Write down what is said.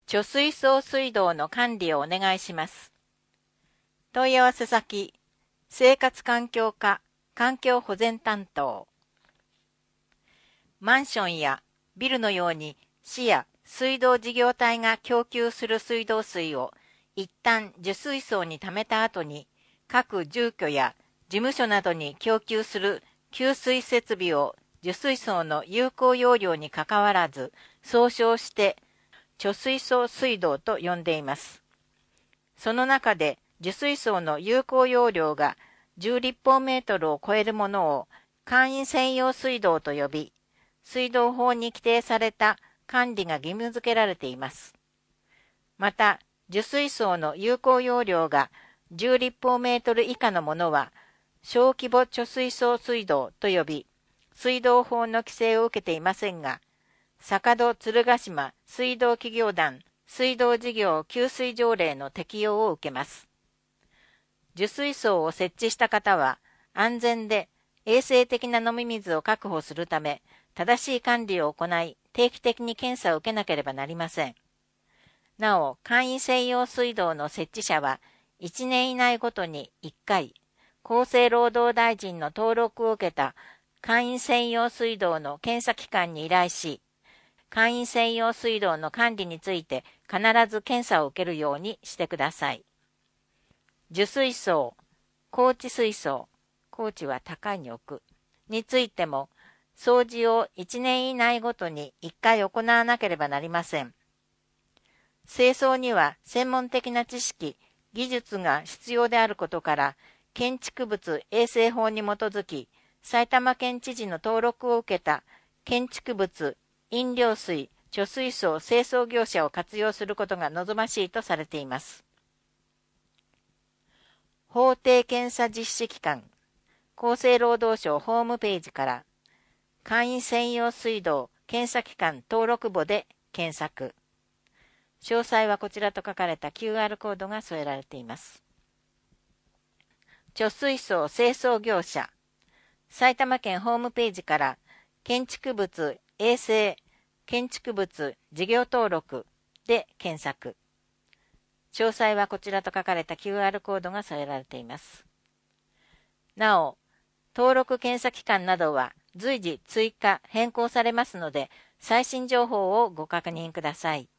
貯水槽水道の管理をお願いします。問い合わせ先、生活環境課環境保全担当。マンションやビルのように市や水道事業体が供給する水道水を一旦受水槽に溜めた後に各住居や事務所などに供給する給水設備を受水槽の有効容量にかかわらず総称して貯水槽水道と呼んでいます。その中で受水槽の有効容量が10立方メートルを超えるものを簡易専用水道と呼び、水道法に規定された管理が義務付けられています。また、受水槽の有効容量が10立方メートル以下のものは小規模貯水槽水道と呼び、水道法の規制を受けていませんが、坂戸鶴ヶ島水道企業団水道事業給水条例の適用を受けます。受水槽を設置した方は安全で衛生的な飲み水を確保するため、正しい管理を行い定期的に検査を受けなければなりません。なお、簡易専用水道の設置者は1年以内ごとに1回、厚生労働大臣の登録を受けた簡易専用水道の検査機関に依頼し、簡易専用水道の管理について必ず検査を受けるようにしてください。受水槽、高地水槽、高地は高いに置く、についても、掃除を1年以内ごとに1回行わなければなりません。清掃には専門的な知識、技術が必要であることから、建築物衛生法に基づき、埼玉県知事の登録を受けた建築物飲料水、貯水槽清掃業者を活用することが望ましいとされています。法定検査実施機関、厚生労働省ホームページから簡易専用水道検査機関登録簿で検索。詳細はこちらと書かれた QR コードが添えられています。貯水槽清掃業者、埼玉県ホームページから建築物衛生建築物事業登録で検索。詳細はこちらと書かれた QR コードが添えられています。なお、登録検査機関などは随時追加・変更されますので、最新情報をご確認ください。